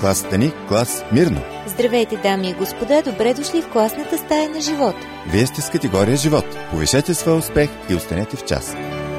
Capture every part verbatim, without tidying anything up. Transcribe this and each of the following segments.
класата ни, клас Мирно. Здравейте, дами и господа, добре дошли в класната стая на живот. Вие сте с категория живот. Повишете своя успех и останете в час.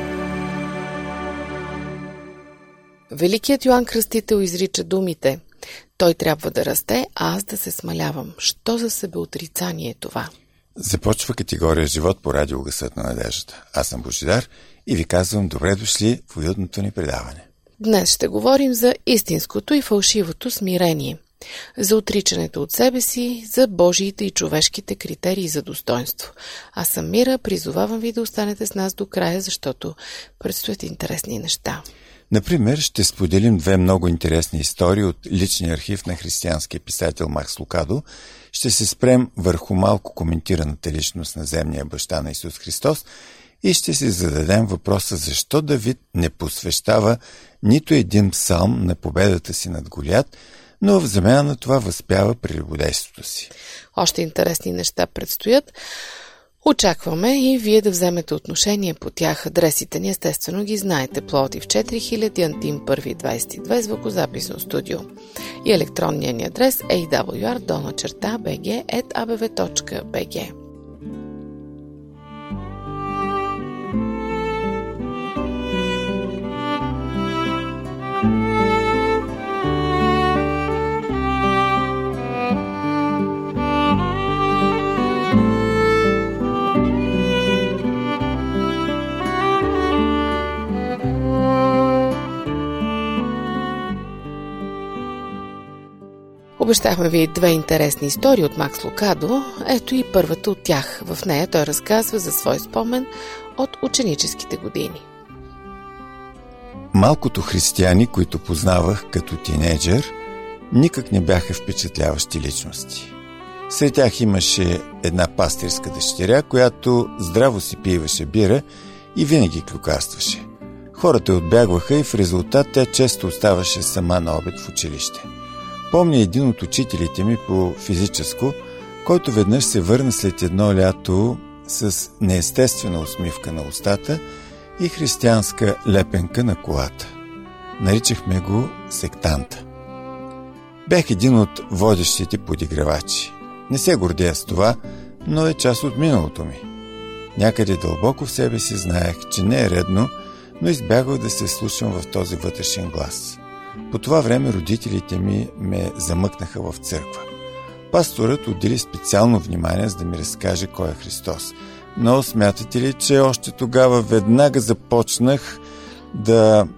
Великият Йоан Кръстител изрича думите: той трябва да расте, а аз да се смалявам. Що за себеотрицание е това? Започва категория живот по радио Гласът на надеждата. Аз съм Божидар и ви казвам добре дошли в уютното ни предаване. Днес ще говорим за истинското и фалшивото смирение, за отричането от себе си, за Божиите и човешките критерии за достоинство. Аз съм Мира, призовавам ви да останете с нас до края, защото предстоят интересни неща. Например, ще споделим две много интересни истории от личния архив на християнския писател Макс Лукадо. Ще се спрем върху малко коментираната личност на земния баща на Исус Христос и ще си зададем въпроса защо Давид не посвещава нито един псалм на победата си над Голиат, но в замяна на това възпява прелюбодейството си. Още интересни неща предстоят. Очакваме и вие да вземете отношение по тях. Адресите ни естествено ги знаете. Пловдив четири хиляди, Антим първи двадесет и две, звукозаписно студио. И електронният ни адрес е ей дабъл ю ар долна черта би джи ет а бе ве точка би джи. Обещахме ви две интересни истории от Макс Лукадо. Ето и първата от тях. В нея той разказва за свой спомен от ученическите години. Малкото християни, които познавах като тинейджър, никак не бяха впечатляващи личности. Сред тях имаше една пастирска дъщеря, която здраво си пиваше бира и винаги клюкарстваше. Хората отбягваха и в резултат тя често оставаше сама на обед в училище. Помня един от учителите ми по физическо, който веднъж се върна след едно лято с неестествена усмивка на устата и християнска лепенка на колата. Наричахме го сектанта. Бях един от водещите подигравачи. Не се гордея с това, но е част от миналото ми. Някъде дълбоко в себе си знаех, че не е редно, но избягвах да се слушам в този вътрешен глас. По това време родителите ми ме замъкнаха в църква. Пасторът отдели специално внимание, за да ми разкаже кой е Христос. Но смятате ли, че още тогава веднага започнах да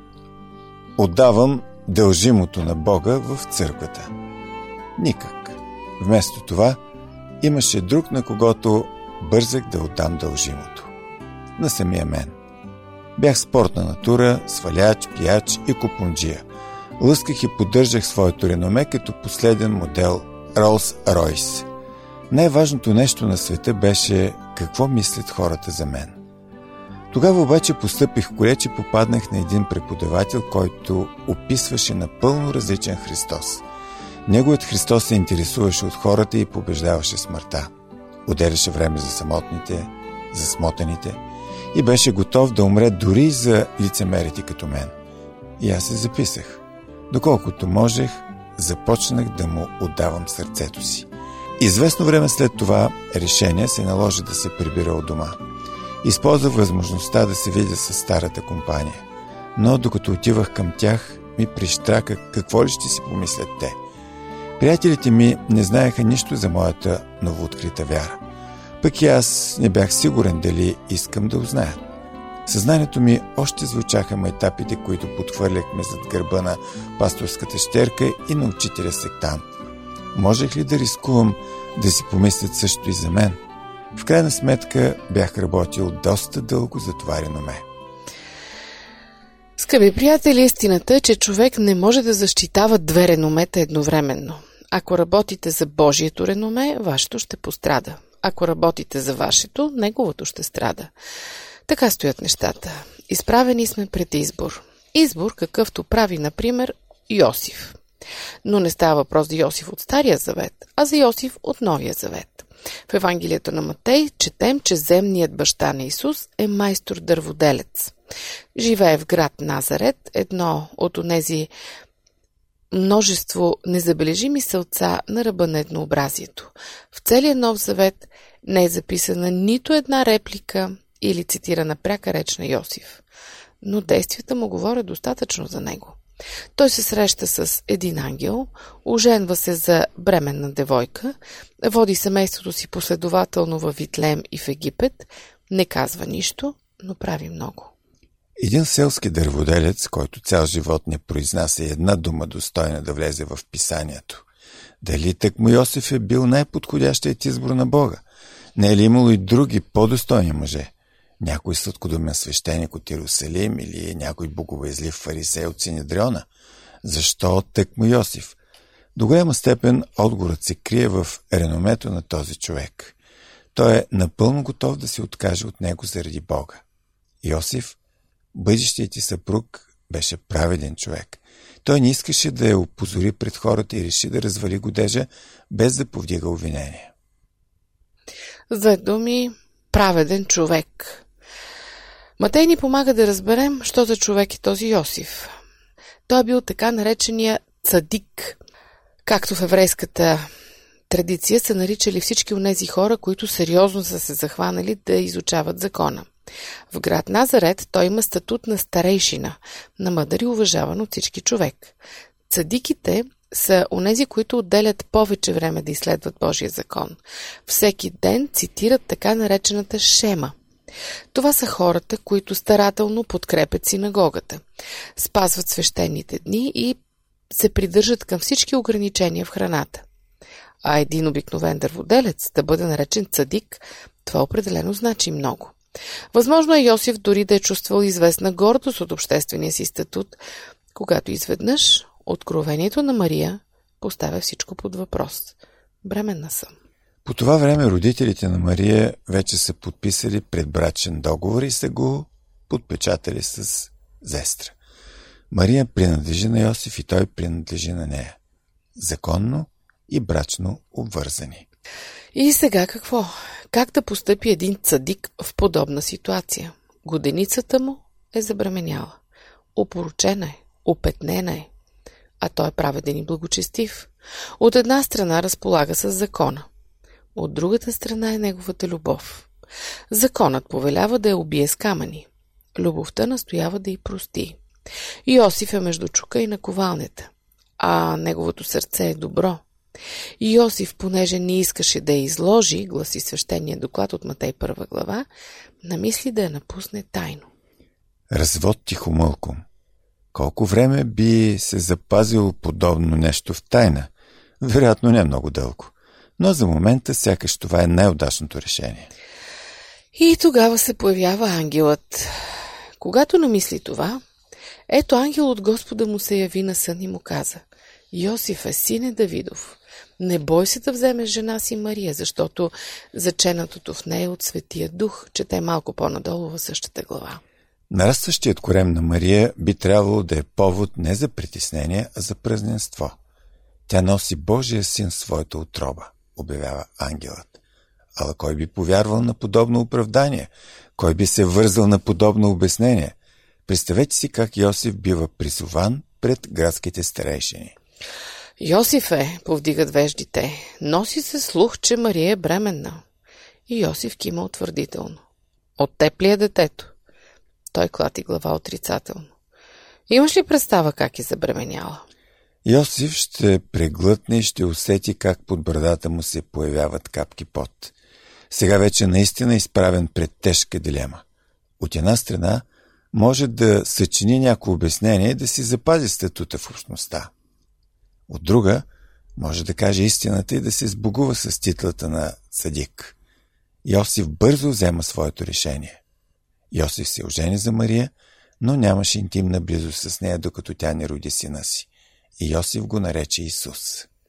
отдавам дължимото на Бога в църквата? Никак. Вместо това имаше друг, на когото бързах да отдам дължимото. На самия мен. Бях спортна натура, сваляч, пияч и купунджия. Лъсках и поддържах своето реноме като последен модел Ролс-Ройс. Най-важното нещо на света беше какво мислят хората за мен. Тогава обаче постъпих в колеж и попаднах на един преподавател, който описваше напълно различен Христос. Неговият Христос се интересуваше от хората и побеждаваше смъртта. Отделяше време за самотните, за смотаните и беше готов да умре дори за лицемерите като мен. И аз се записах. Доколкото можех, започнах да му отдавам сърцето си. Известно време след това решение се наложи да се прибира от дома. Използвах възможността да се видя с старата компания. Но докато отивах към тях, ми прищрака какво ли ще си помислят те. Приятелите ми не знаеха нищо за моята новооткрита вяра. Пък и аз не бях сигурен дали искам да узнаят. Съзнанието ми още звучаха майтапите, които подхвърляхме зад гърба на пасторската щерка и на учителя сектант. Можех ли да рискувам да си помислят също и за мен? В крайна сметка бях работил доста дълго за това реноме. Скъпи приятели, истината е, че човек не може да защитава две реномета едновременно. Ако работите за Божието реноме, вашето ще пострада. Ако работите за вашето, неговото ще страда. Така стоят нещата. Изправени сме пред избор. Избор, какъвто прави, например, Йосиф. Но не става въпрос за Йосиф от Стария завет, а за Йосиф от Новия завет. В Евангелието на Матей четем, че земният баща на Исус е майстор-дърводелец. Живее в град Назарет, едно от онези множество незабележими сълца на ръба на еднообразието. В целия Нов Завет не е записана нито една реплика или цитирана пряка реч на Йосиф, но действията му говорят достатъчно за него. Той се среща с един ангел, оженва се за бременна девойка, води семейството си последователно във Витлеем и в Египет, не казва нищо, но прави много. Един селски дърводелец, който цял живот не произнася една дума достойна да влезе в писанието. Дали тъкмо Йосиф е бил най-подходящият избор на Бога? Не е ли имало и други по-достойни мъже? Някой сладкодумен свещеник от Иерусалим или някой боговоизлив фарисей от Синедриона? Защо тъкмо Йосиф? До голяма степен отговорът се крие в реномето на този човек. Той е напълно готов да се откаже от него заради Бога. Йосиф, бъдещият ти съпруг, беше праведен човек. Той не искаше да я опозори пред хората и реши да развали годежа, без да повдига обвинение. С две думи, праведен човек. Матей ни помага да разберем, що за човек е този Йосиф. Той е бил така наречения цадик, както в еврейската традиция са наричали всички онези хора, които сериозно са се захванали да изучават закона. В град Назарет той има статут на старейшина, на мъдър и уважаван от всички човек. Цадиките са онези, които отделят повече време да изследват Божия закон. Всеки ден цитират така наречената шема. Това са хората, които старателно подкрепят синагогата, спазват свещените дни и се придържат към всички ограничения в храната. А един обикновен дърводелец да бъде наречен цадик, това определено значи много. Възможно е Йосиф дори да е чувствал известна гордост от обществения си статут, когато изведнъж откровението на Мария поставя всичко под въпрос. Бременна съм. По това време родителите на Мария вече са подписали предбрачен договор и са го подпечатали с зестра. Мария принадлежи на Йосиф и той принадлежи на нея. Законно и брачно обвързани. И сега какво? Как да постъпи един цадик в подобна ситуация? Годеницата му е забременяла. Опорочена е, опетнена е. А той е праведен и благочестив. От една страна разполага с закона. От другата страна е неговата любов. Законът повелява да я убие с камъни. Любовта настоява да й прости. Йосиф е между чука и наковалнята, а неговото сърце е добро. Йосиф, понеже не искаше да я изложи, гласи свещения доклад от Матей първа глава, намисли да я напусне тайно. Развод тихомълком. Колко време би се запазило подобно нещо в тайна? Вероятно не много дълго. Но за момента сякаш това е най-удачното решение. И тогава се появява ангелът. Когато намисли това, ето ангел от Господа му се яви на сън и му каза: Йосиф е сине Давидов, не бой се да вземеш жена си Мария, защото заченатото в нея е от Светия Дух, чете малко по-надолу във същата глава. Нарастващият корем на Мария би трябвало да е повод не за притеснение, а за празненство. Тя носи Божия син в своята утроба, обявява ангелът. Ала кой би повярвал на подобно оправдание? Кой би се вързал на подобно обяснение? Представете си как Йосиф бива призован пред градските старейшини. Йосиф е, повдигат веждите, носи се слух, че Мария е бременна. И Йосиф кима утвърдително. От теб ли е детето? Той клати глава отрицателно. Имаш ли представа как е забременяла? Йосиф ще преглътне и ще усети как под брадата му се появяват капки пот. Сега вече наистина изправен пред тежка дилема. От една страна може да съчини някакво обяснение да си запази статута в общността. От друга може да каже истината и да се сбогува с титлата на цадик. Йосиф бързо взема своето решение. Йосиф се ожени за Мария, но нямаше интимна близост с нея, докато тя не роди сина си. И Йосиф го нарече Исус.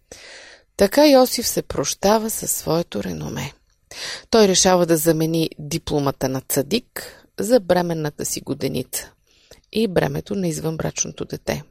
Така Йосиф се прощава със своето реноме. Той решава да замени дипломата на цадик за бременната си годеница и бремето на извънбрачното дете.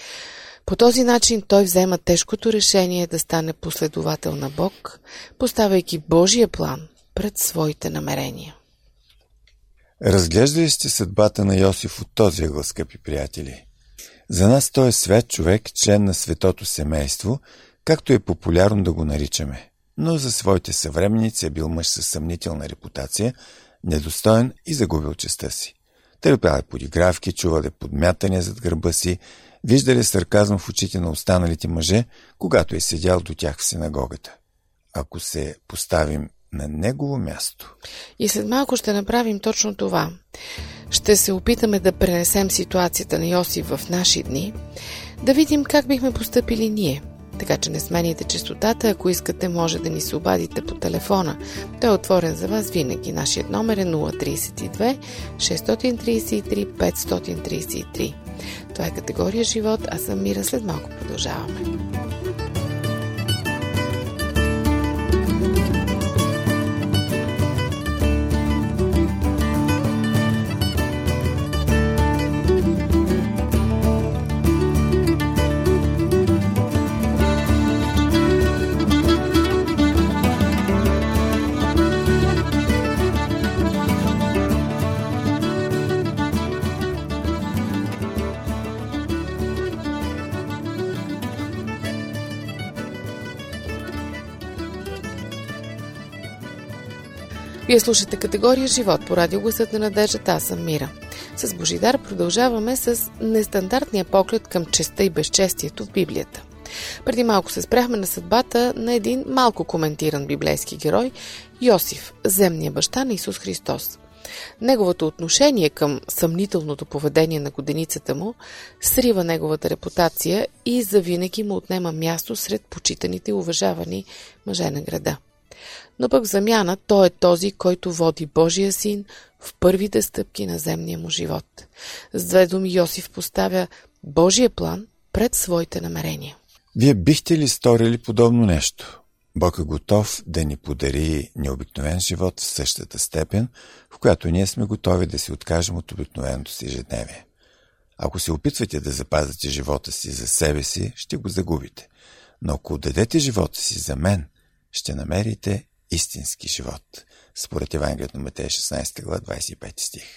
По този начин той взема тежкото решение да стане последовател на Бог, поставяйки Божия план пред своите намерения. Разглеждали сте съдбата на Йосиф от този ъгъл, скъпи приятели? За нас той е свят човек, член на светото семейство, както е популярно да го наричаме. Но за своите съвременници е бил мъж със съмнителна репутация, недостоен и загубил честта си. Търпял е подигравки, чувал е подмятания зад гърба си, виждал е сарказъм в очите на останалите мъже, когато е седял до тях в синагогата. Ако се поставим на негово място. И след малко ще направим точно това. Ще се опитаме да пренесем ситуацията на Йосиф в наши дни, да видим как бихме постъпили ние. Така че не смените честотата, ако искате може да ни се обадите по телефона. Той е отворен за вас винаги. Нашият номер е нула три две шест три три пет три три. Това е категория живот, аз съм Мира, след малко продължаваме. Вие слушате категория живот по радио Гласът на надеждата. Аз съм Мира. С Божидар продължаваме с нестандартния поглед към честта и безчестието в Библията. Преди малко се спряхме на съдбата на един малко коментиран библейски герой – Йосиф, земния баща на Исус Христос. Неговото отношение към съмнителното поведение на годеницата му срива неговата репутация и завинаги му отнема място сред почитаните и уважавани мъже на града. Но пък в замяна той е този, който води Божия син в първите стъпки на земния му живот. С две думи Йосиф поставя Божия план пред своите намерения. Вие бихте ли сторили подобно нещо? Бог е готов да ни подари необикновен живот в същата степен, в която ние сме готови да се откажем от обикновеното си ежедневие. Ако се опитвате да запазите живота си за себе си, ще го загубите. Но ако отдадете живота си за мен, ще намерите истински живот. Според Евангелието на Матея шестнадесета глава двадесет и пети стих.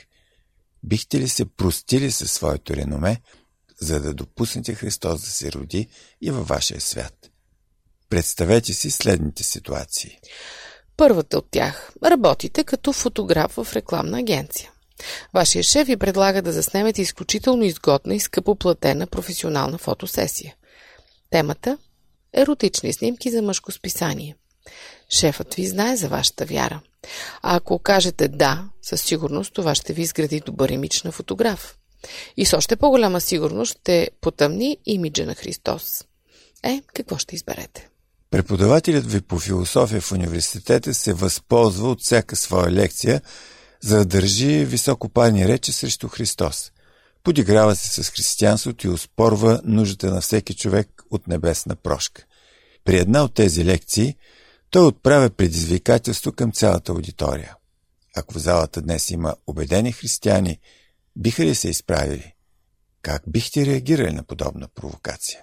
Бихте ли се простили със своето реноме, за да допуснете Христос да се роди и във вашия свят? Представете си следните ситуации. Първата от тях. Работите като фотограф в рекламна агенция. Вашия шеф ви предлага да заснемете изключително изгодна и скъпо платена професионална фотосесия. Темата – еротични снимки за мъжко списание. Шефът ви знае за вашата вяра. А ако кажете да, със сигурност това ще ви изгради добър имидж на фотограф. И с още по-голяма сигурност ще потъмни имиджа на Христос. Е, какво ще изберете? Преподавателят ви по философия в университета се възползва от всяка своя лекция, за да държи високопарни речи срещу Христос. Подиграва се с християнството и оспорва нуждата на всеки човек от небесна прошка. При една от тези лекции той отправя предизвикателство към цялата аудитория. Ако в залата днес има убедени християни, биха ли се изправили? Как бихте реагирали на подобна провокация?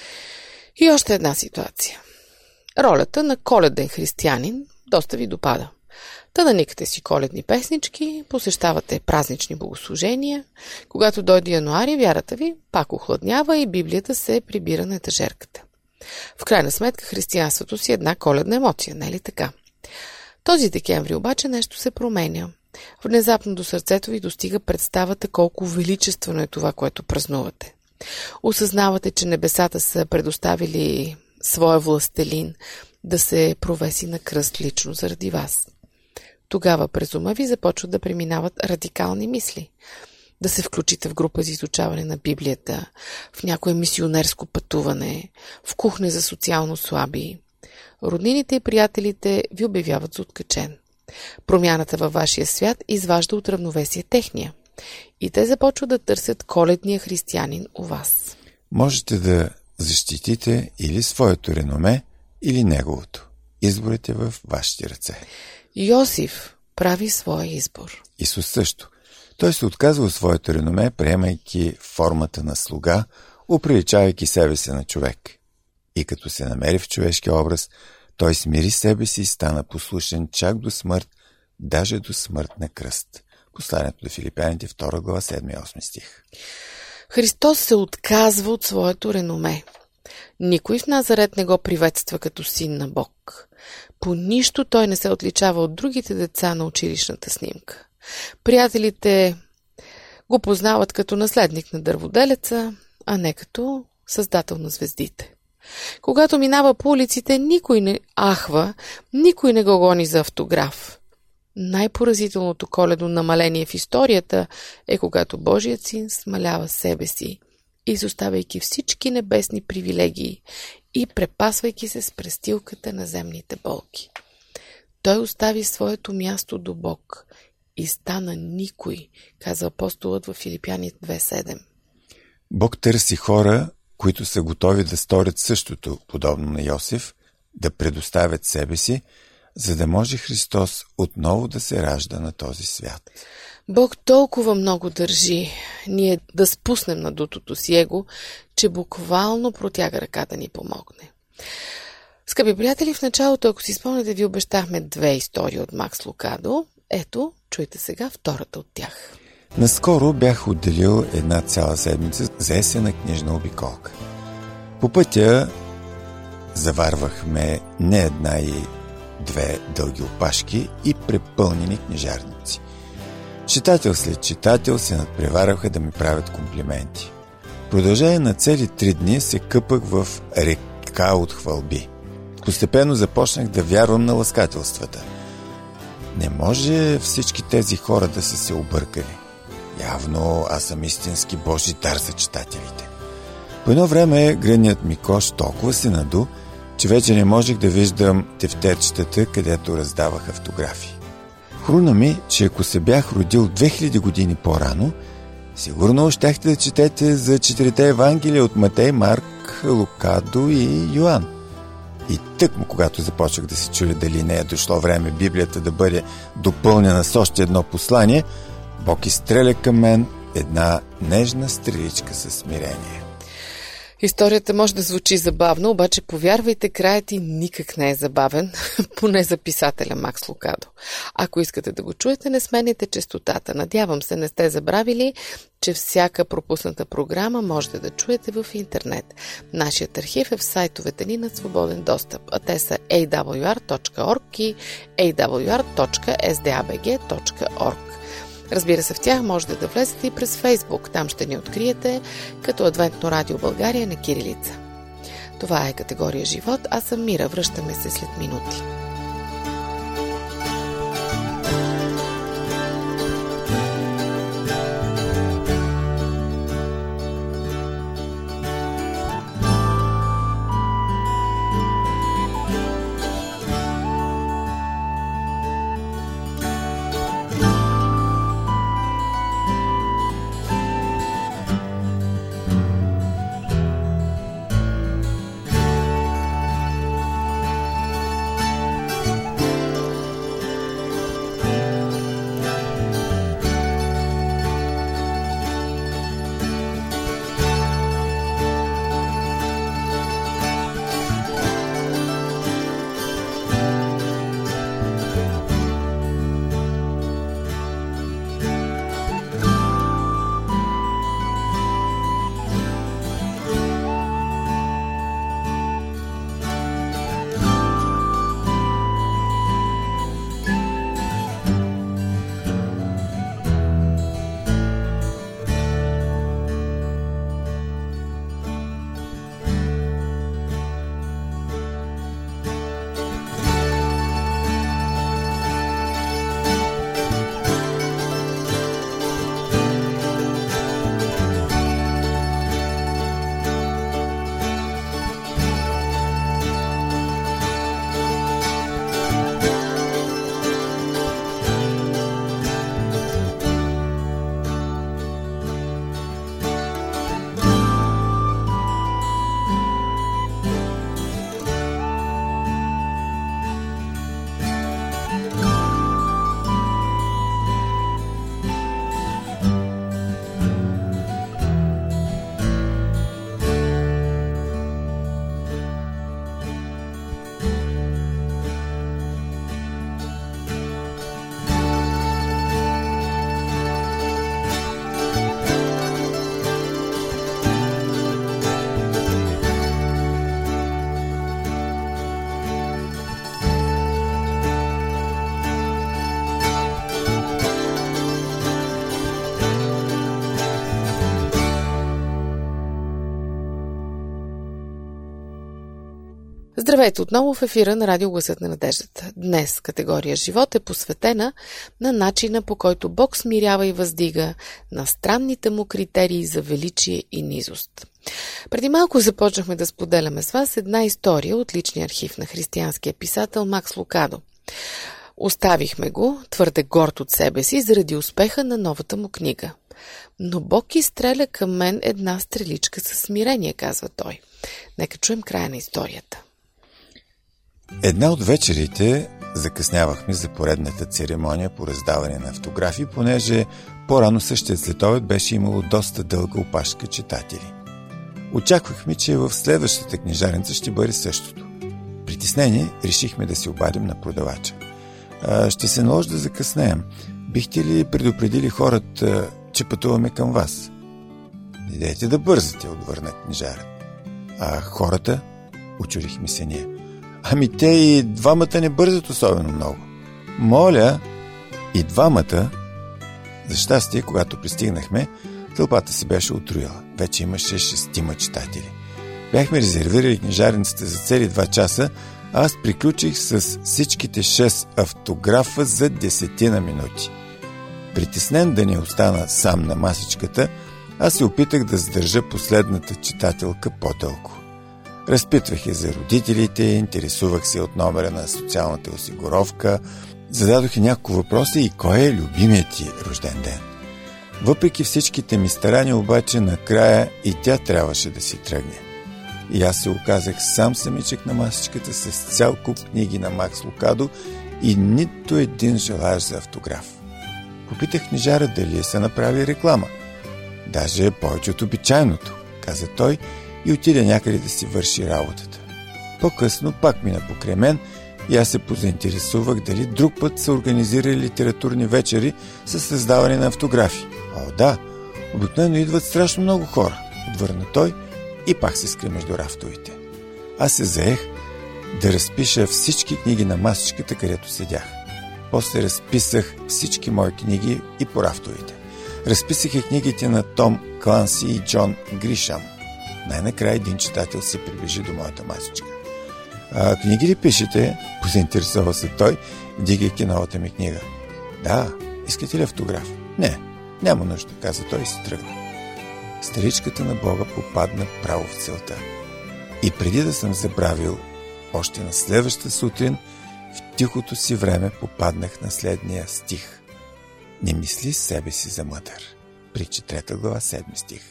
И още една ситуация. Ролята на коледен християнин доста ви допада. Та наникате си коледни песнички, посещавате празнични богослужения. Когато дойде януари, вярата ви пак охладнява и Библията се прибира на етажерката. В крайна сметка християнството си е една коледна емоция, не е ли така? Този декември обаче нещо се променя. Внезапно до сърцето ви достига представата колко величествено е това, което празнувате. Осъзнавате, че небесата са предоставили своя властелин да се провеси на кръст лично заради вас. Тогава през ума ви започват да преминават радикални мисли. Да се включите в група за изучаване на Библията, в някое мисионерско пътуване, в кухня за социално слаби. Роднините и приятелите ви обявяват за откачен. Промяната във вашия свят изважда от равновесие техния. И те започват да търсят коледния християнин у вас. Можете да защитите или своето реноме, или неговото. Изборът е в вашите ръце. Йосиф прави своя избор. Исус също. Той се отказва от своето реноме, приемайки формата на слуга, уприличавайки себе си на човек. И като се намери в човешки образ, той смири себе си и стана послушен чак до смърт, даже до смърт на кръст. Посланието до Филипяните, втора глава, седми и осми стих. Христос се отказва от своето реноме. Никой в Назарет не го приветства като син на Бог. По нищо той не се отличава от другите деца на училищната снимка. Приятелите го познават като наследник на дърводелеца, а не като създател на звездите. Когато минава по улиците, никой не ахва, никой не го гони за автограф. Най-поразителното коледно намаление в историята е когато Божият син смалява себе си, изоставяйки всички небесни привилегии и препасвайки се с престилката на земните болки. Той остави своето място до Бог и стана никой, казва апостолът в Филипяни две седем. Бог търси хора, които са готови да сторят същото, подобно на Йосиф, да предоставят себе си, за да може Христос отново да се ражда на този свят. Бог толкова много държи ние да спуснем на дутото си его, че буквално протяга ръка да ни помогне. Скъпи приятели, в началото, ако си спомняте, ви обещахме две истории от Макс Лукадо. Ето, чуйте сега втората от тях. Наскоро бях отделил една цяла седмица за есенна книжна обиколка. По пътя заварвахме не една и две дълги опашки и препълнени книжарници. Читател след читател се надпревараха да ми правят комплименти. В продължение на цели три дни се къпах в река от хвалби. Постепенно започнах да вярвам на ласкателствата. Не може всички тези хора да са се объркали. Явно аз съм истински Божи дар за читателите. По едно време гръдният ми кош толкова се наду, че вече не можех да виждам тефтерчетата, където раздавах автографи. Хруна ми, че ако се бях родил две хиляди години по-рано, сигурно щяхте да четете за четирите евангелия от Матей, Марк, Лукадо и Йоан. И тъкмо, когато започнах да се чуя дали не е дошло време Библията да бъде допълнена с още едно послание, Бог изстреля към мен една нежна стреличка със смирение. Историята може да звучи забавно, обаче повярвайте, краят и никак не е забавен, поне за писателя Макс Лукадо. Ако искате да го чуете, не смените честотата. Надявам се, не сте забравили, че всяка пропусната програма можете да чуете в интернет. Нашият архив е в сайтовете ни на свободен достъп, а те са ей дабъл ю ар точка орг и ей дабъл ю ар точка ес ди ей би джи точка орг. Разбира се, в тях можете да влезете и през Фейсбук. Там ще ни откриете като Адвентно радио България на кирилица. Това е категория живот. Аз съм Мира. Връщаме се след минути. Здравейте отново в ефира на Радио Гласът на надеждата. Днес категория живот е посветена на начина, по който Бог смирява и въздига, на странните му критерии за величие и низост. Преди малко започнахме да споделяме с вас една история от личния архив на християнския писател Макс Лукадо. Оставихме го, твърде горд от себе си, заради успеха на новата му книга. Но Бог изстреля към мен една стреличка със смирение, казва той. Нека чуем края на историята. Една от вечерите закъснявахме за поредната церемония по раздаване на автографи, понеже по-рано същия следобед беше имало доста дълга опашка читатели. Очаквахме, че в следващата книжарница ще бъде същото. Притеснени, решихме да се обадим на продавача. А, ще се наложи да закъснеем. Бихте ли предупредили хората, че пътуваме към вас? Идете да бързате, отвърна книжарът. А хората? Учудихме се ние. Ами те и двамата не бързат особено много. Моля, и двамата. За щастие, когато пристигнахме, тълпата се беше отруила. Вече имаше шестима читатели. Бяхме резервирали книжарницата за цели два часа, а аз приключих с всичките шест автографа за десетина минути. Притеснен да не остана сам на масичката, аз се опитах да задържа последната читателка по-дълго. Разпитвах я за родителите, интересувах се от номера на социалната осигуровка, зададох и няколко въпроса и кой е любимият ти рожден ден. Въпреки всичките ми старания, обаче накрая и тя трябваше да си тръгне. И аз се оказах сам самичък на масичката с цял куп книги на Макс Лукадо и нито един желаещ за автограф. Попитах книжара дали са направили реклама. Даже повече от обичайното, каза той и отиде някъде да си върши работата. По-късно пак мина покрай мен и аз се позаинтересувах дали друг път са организирали литературни вечери с раздаване на автографи. О, да, обикновено идват страшно много хора, отвърна той и пак се скри между рафтовете. Аз се заех да разпиша всички книги на масичката, където седях. После разписах всички мои книги и по рафтовете. Разписах и книгите на Том Кланси и Джон Гришам. Най-накрая един читател се приближи до моята масичка. А, книги ли пишете? Позаинтересува се той, дигайки новата ми книга. Да, искате ли автограф? Не, няма нужда, каза той и се тръгна. Старичката на Бога попадна право в целта. И преди да съм забравил, още на следващата сутрин, в тихото си време попаднах на следния стих. Не мисли себе си за мъдър. Притча трета глава, седми стих.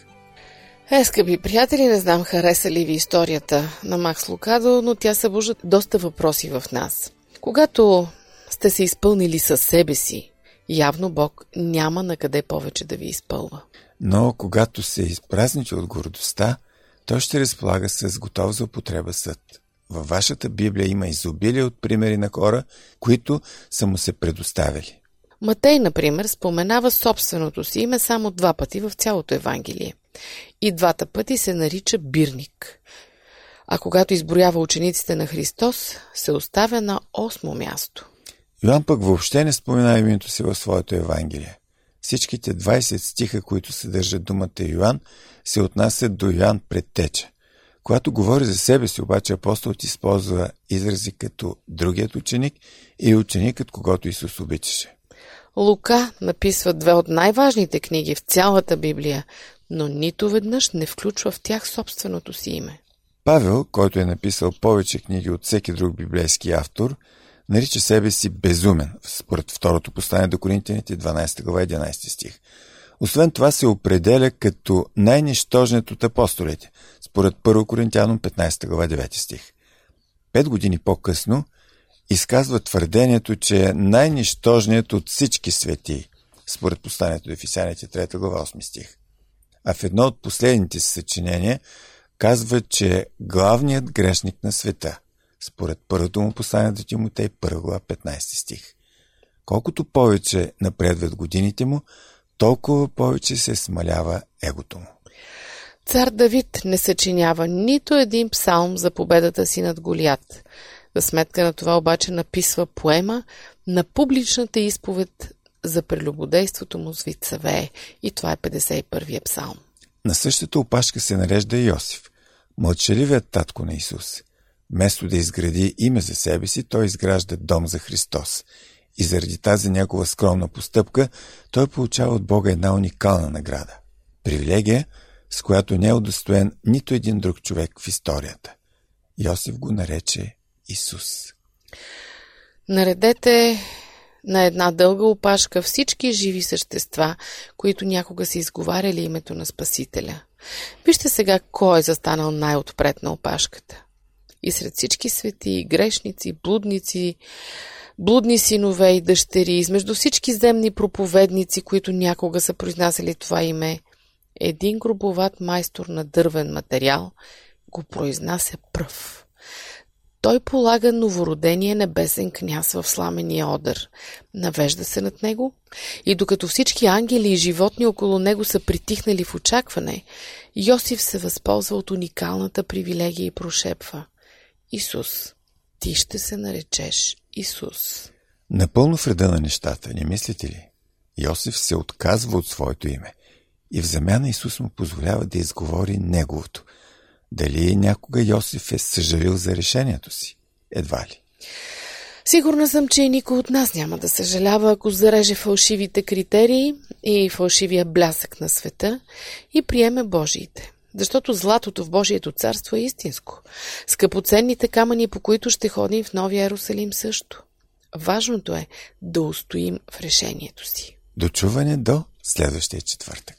Е, скъпи приятели, не знам хареса ли ви историята на Макс Лукадо, но тя събужда доста въпроси в нас. Когато сте се изпълнили със себе си, явно Бог няма на къде повече да ви изпълва. Но когато се изпразните от гордостта, той ще разполага с готов за употреба съд. Във вашата Библия има изобилие от примери на хора, които са му се предоставили. Матей, например, споменава собственото си име само два пъти в цялото Евангелие. И двата пъти се нарича бирник. А когато изброява учениците на Христос, се оставя на осмо място. Йоан пък въобще не спомена името си в своето Евангелие. Всичките двайсет стиха, които съдържат думата Йоан, се отнасят до Йоан Предтеча. Когато говори за себе си, обаче апостолът използва изрази като другият ученик и ученикът, когото Исус обичаше. Лука написва две от най-важните книги в цялата Библия, но нито веднъж не включва в тях собственото си име. Павел, който е написал повече книги от всеки друг библейски автор, нарича себе си безумен, според второто послание до Коринтяните, дванайсета глава, единайсети стих. Освен това се определя като най-нищожният от апостолите, според първо Коринтяном, петнайсета глава, девети стих. Пет години по-късно изказва твърдението, че е най-нищожният от всички светии, според посланието до Ефесяните, трета глава, осми стих. А в едно от последните си съчинения казва, че е главният грешник на света, според първото му послание до Тимотей, първа глава, петнайсети стих. Колкото повече напредват годините му, толкова повече се смалява егото му. Цар Давид не съчинява нито един псалм за победата си над Голиат. За сметка на това обаче написва поема на публичната изповед за прелюбодейството му с Вицавее. И това е петдесет и първия псалм. На същата опашка се нарежда и Йосиф, мълчаливият татко на Исус. Вместо да изгради име за себе си, той изгражда дом за Христос. И заради тази негова скромна постъпка, той получава от Бога една уникална награда. Привилегия, с която не е удостоен нито един друг човек в историята. Йосиф го нарече Исус. Наредете на една дълга опашка всички живи същества, които някога са изговаряли името на Спасителя. Вижте сега кой е застанал най-отпред на опашката. И сред всички свети, грешници, блудници, блудни синове и дъщери, измежду всички земни проповедници, които някога са произнасяли това име, един грубоват майстор на дървен материал го произнася пръв. Той полага новородения небесен княз в сламения одър, навежда се над него и докато всички ангели и животни около него са притихнали в очакване, Йосиф се възползва от уникалната привилегия и прошепва: Исус, ти ще се наречеш Исус. Напълно в реда на нещата, не мислите ли? Йосиф се отказва от своето име и в замяна Исус му позволява да изговори неговото. Дали някога Йосиф е съжалил за решението си? Едва ли. Сигурна съм, че никой от нас няма да съжалява, ако зареже фалшивите критерии и фалшивия блясък на света и приеме Божиите. Защото златото в Божието царство е истинско. Скъпоценните камъни, по които ще ходим в Новия Иерусалим също. Важното е да устоим в решението си. До чуване до следващия четвъртък.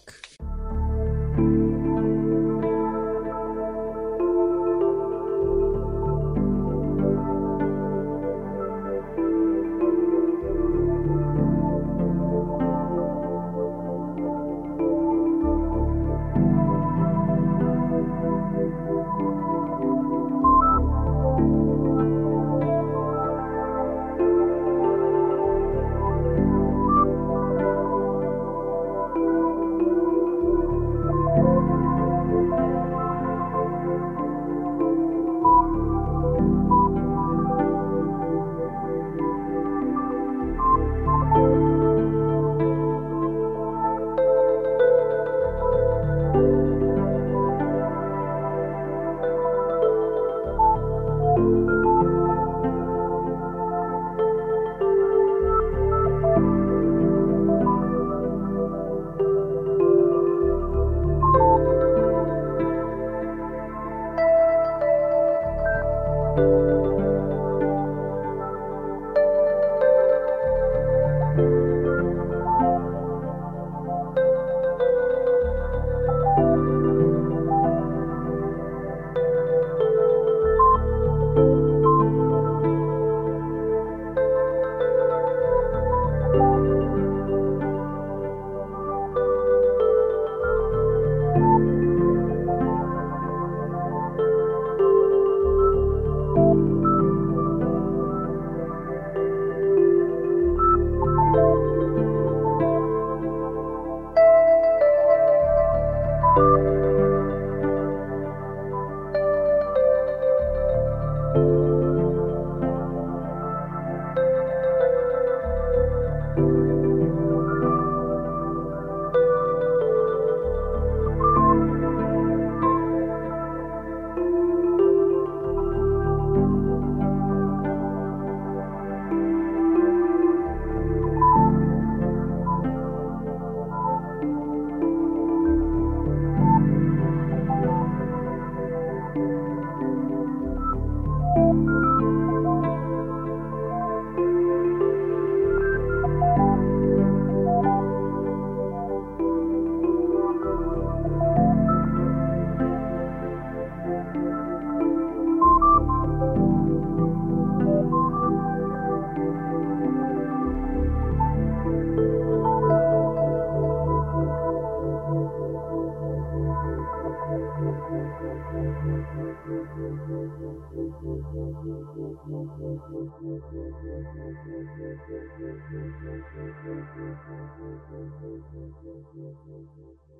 Thank you.